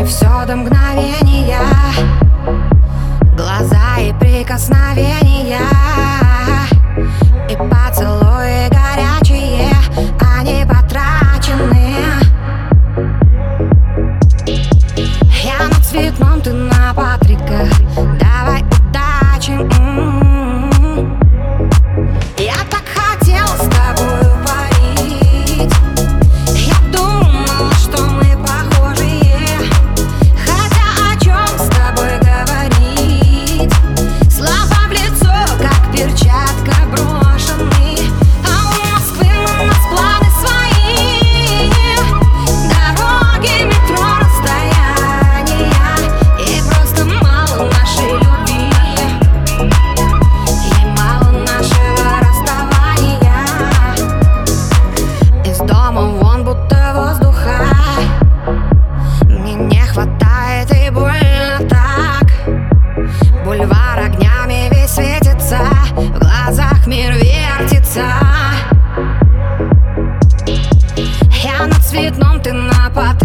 Все до мгновения, глаза и прикосновения, и поцелуи горячие, они потрачены. Я на Цветном, ты на Патрика. Давай удачи. Я так хотела с тобою парить. Я думала, что мы похожие, хотя о чем с тобой говорить? Слова в лицо, как перчатка брошены. А у Москвы у нас планы свои. Дороги, метро, расстояния, и просто мало нашей любви. Ей мало нашего расставания. Из дома вон будто воздуха мне не хватает, и больно так. Бульвар огнями весь светится, в глазах мир вертится. Я на Цветном, ты на Патрика.